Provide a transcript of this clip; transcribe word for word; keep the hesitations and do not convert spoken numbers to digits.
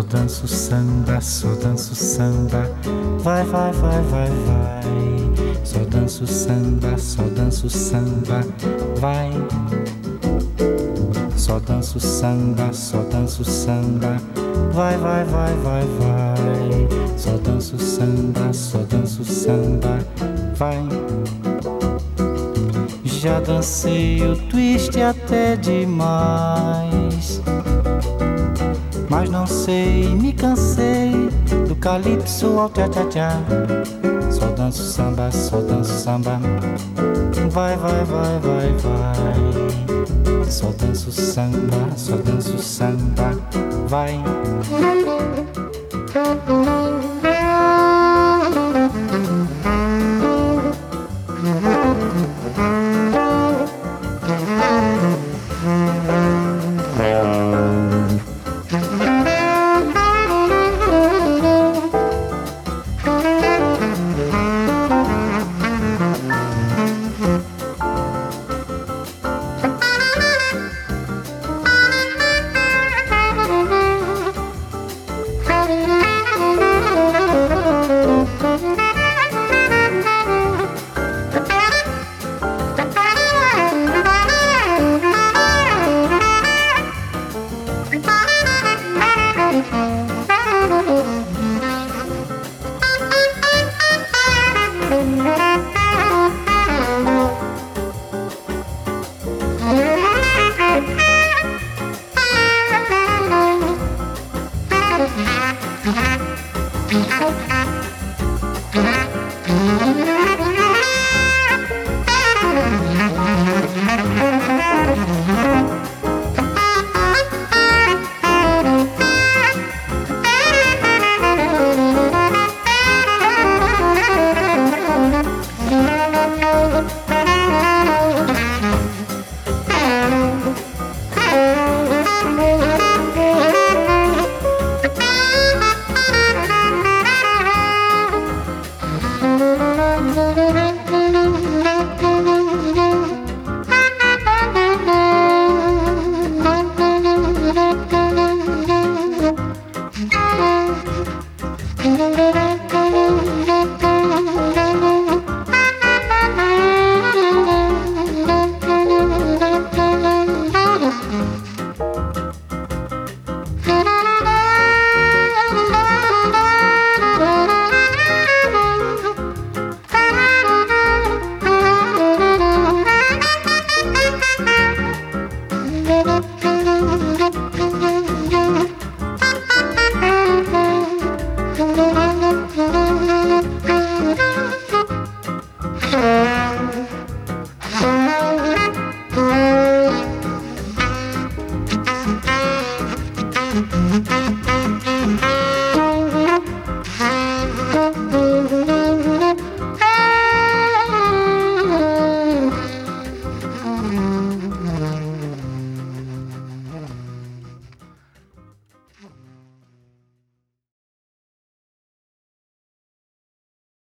danço samba, só danço samba. Vai, vai, vai, vai, vai. Só danço samba, só danço samba. Vai. Só danço samba, só danço samba. Vai, vai, vai, vai, vai. Só danço samba, só danço samba. Vai. Já dancei o twist até demais, mas não sei, me cansei do calypso ao tchá-tchá-tchá. Só danço samba, só danço samba. Vai, vai, vai, vai, vai. Só danço samba, só danço samba. Vai. Thank you.